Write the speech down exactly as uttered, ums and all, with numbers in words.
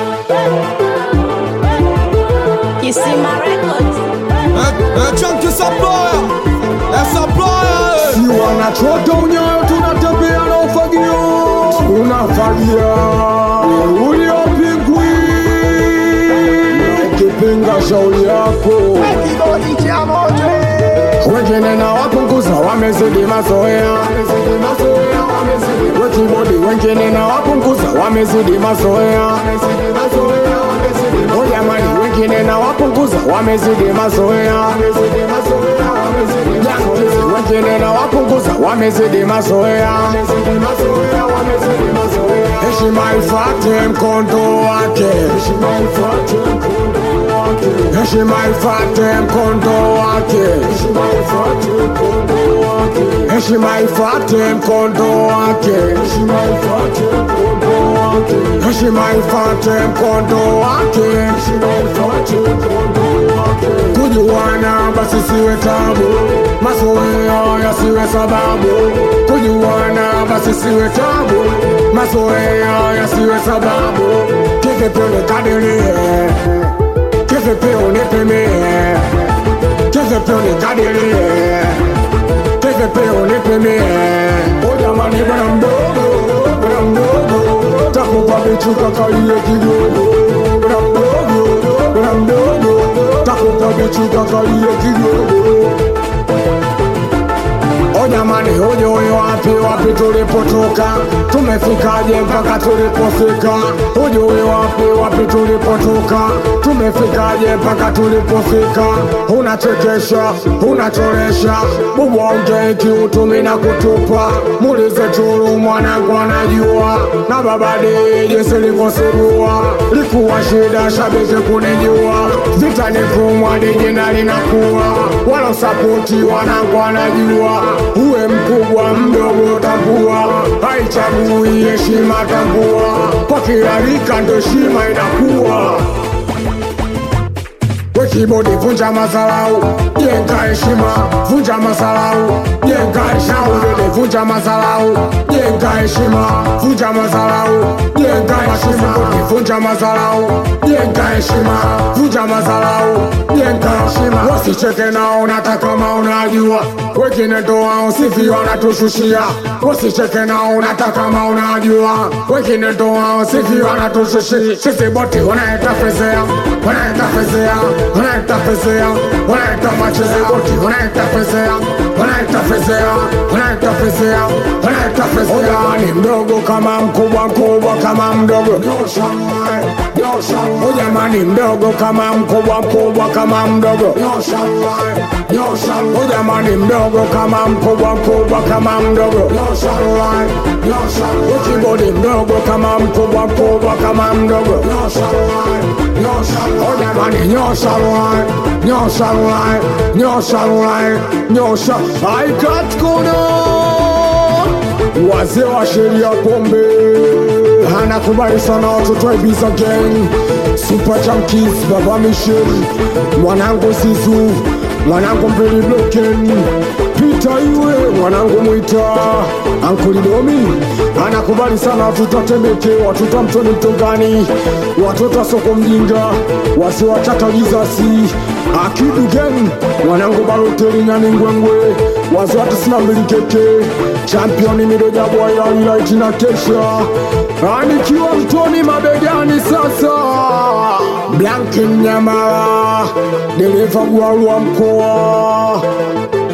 You see my records. Un chunky supplier, un supplier. Si wanachota unyayo tunatembea na ufagio, unafagia uliopigwi kipinga shauri yako. Wengine na wapunguza wamezidi mazoea, wekibodi wengine na wapunguza wamezidi mazoea. Oh jamani, wengine na wapunguza wamezidi mazoea, wengine na wapunguza wamezidi mazoea. Heshima ifuate mkondo wake, heshima ifuate mkondo wake, heshima ifuate mkondo wake, heshima ifuate mkondo wake. Kujuana basi siwe tabu, mazoea yasiwe sababu. Kujuana basi siwe tabu, mazoea yasiwe sababu. Kivipi unikadirie, kivipi unipimie, kivipi unikadirie, kivipi unipimie. Oh jamani, bwana mdogo, bwana mdogo, takupa bichuka kalie kidogo. Bwana mdogo, bwana mdogo, takupa bichuka kalie kidogo. Oh jamani, hojo wapi wapi tulipotoka, tumefikaje mpaka tulipofika. Hojo wapi wapi tulipotoka, tumefikaje mpaka tulipofika. Unachekesha, unachoresha, bubu ongei kiutumi na kutupa. Muulize Tulu mwanangu anajua, na baba D jinsi livyosugua. Likuwa shida shabiki kunijua, vita ni kumwa dijina linakuwa. Wala sapoti wanangu anajua, uwe mkubwa mdogo tambua, haichagui heshima tambua. Kwa kila rika ndo heshima inakuwa. Wekibodi vunja mazalau, jenga heshima. Vunja mazalau, jenga heshima. Vunja mazalau, jenga heshima. Vunja mazalau, jenga heshima. Vunja mazalau, jenga heshima. Vunja mazalau, jenga heshima. Wasicheke nao nataka kama unajua, wengine ndo wao sifi wanatushushia. Wasicheke nao nataka kama unajua, wengine ndo wao sifi wanatushushia. Sisi boti wanaeta fezea, wanaeta fezea, wanaeta fezea, wanaeta macheze boti, wanaeta fezea, wanaeta fezea, wanaeta fezea, wanaeta fezea. Ujamani mdogo kama mkubwa, mkubwa kama mdogo. Ujamani mdogo kama mkubwa, mkubwa kama mdogo. Ujamani mdogo kama mkubwa, mkubwa kama mdogo. Ukibodi mdogo kama mkubwa, mkubwa kama mdogo. Ujamani nyosha line, nyosha line, nyosha line, nyosha. I got kono wazee wa sheria pombe, anakubali sana watoto wa Ibiza gang. Super Junkies, Baba Michel, mwanangu Sisu, mwanangu Mbili Bloken, Peter Iwe, mwanangu Mwita, Uncle Domi. Anakubali sana watoto wa Temeke, watoto wa Mtoni Mtongani, watoto wa Soko Mjinga, wasi wa Chata Jizasi, Akidu gang, mwanangu Baloteli Nyani Ngwengwe, wazi wa tisina mbili keke, championi midojabu wa ila ila itina kesha. Anikiwa Mtoni mabegani sasa, Blanki Mnyamara, dereva Gwaru wa mkoa.